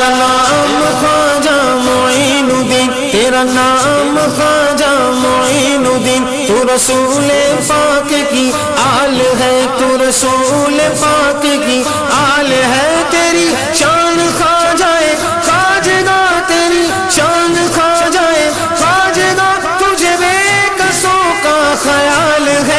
تیرا نام خواجہ معین الدین، تیرا نام خواجہ معین الدین، تو رسول پاک کی آل ہے، تو رسول پاک کی آل ہے، تیری شان خواجہ خواجگاں، تیری شان خواجہ خواجگاں، تجھے بے کسوں کا خیال ہے۔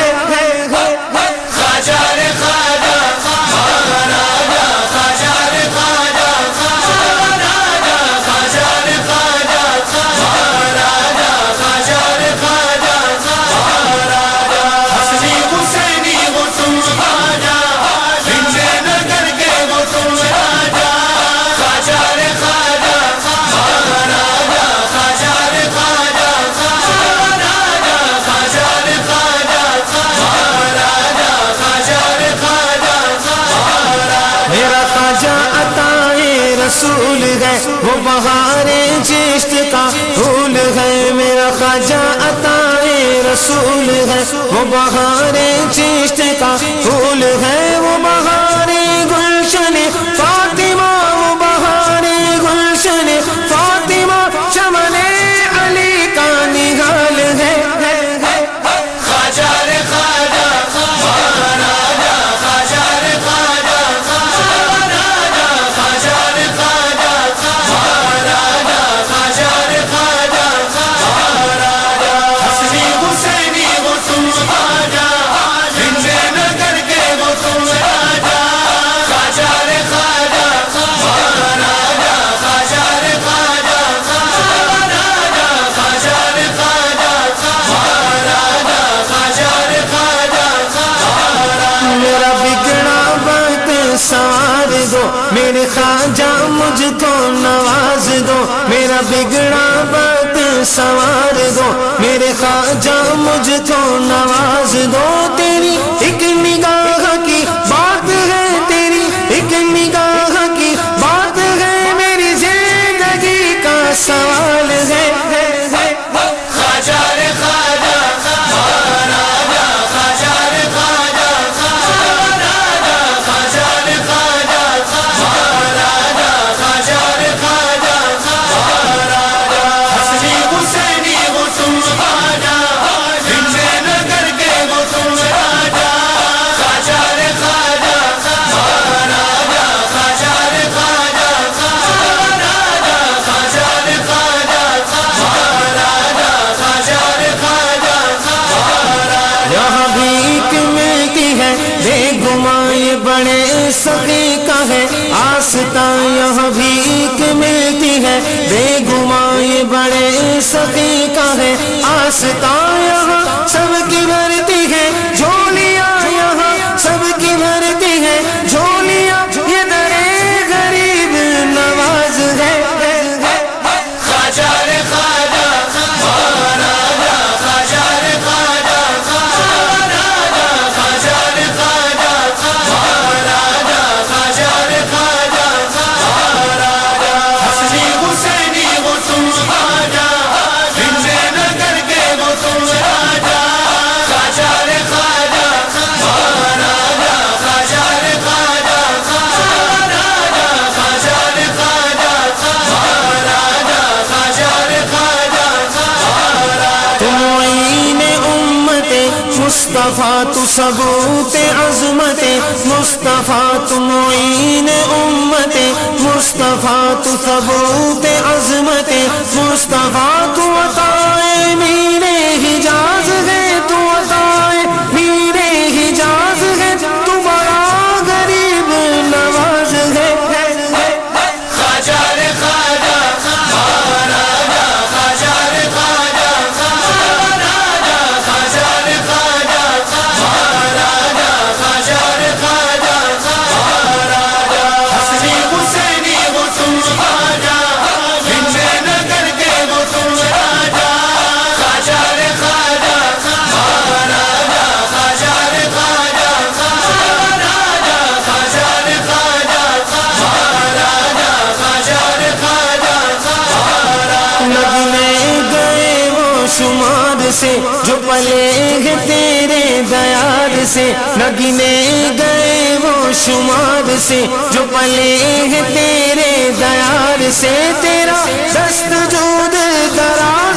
رسول ہے وہ بہار چشت کا پھول ہے، میرا خواجہ عطائے رسول ہے وہ بہار چشت کا پھول ہے، وہ بہار گلشن فاطمہ، وہ بہار گلشن فاطمہ، چمن علی کا نگال ہے۔ سوار دو میرے خواجہ مجھ کو نواز دو، میرا بگڑا بات سوار دو میرے خواجہ مجھ کو نواز دو، تیری ایک نگاہ کی بات ہے، تیری ایک نگاہ کی بات ہے، میری زندگی کا سوال ہے۔ بڑے سخی کا ہے آستاں، یہاں بھیک ملتی ہے بے گماں، یہ بڑے سخی کا ہے آستاں، یہاں سب کی بھرتی ہے جھولیاں، یہاں سب کی بھرتی ہے جھولیاں، یہ درے غریب نواز ہے۔ مصطفیٰ تو ثبوت عظمت مصطفیٰ تو معین امت مصطفیٰ تو ثبوت عظمت مصطفیٰ تو عطائے میرے حجاز ہے، تو عطائے میرے حجاز ہے، تو بڑا غریب نواز ہے۔ شمار سے جو پلے ہیں تیرے دیار سے، نہ گنے گئے وہ شمار سے جو پلے ہیں تیرے دیار سے تیرا دست جود دراز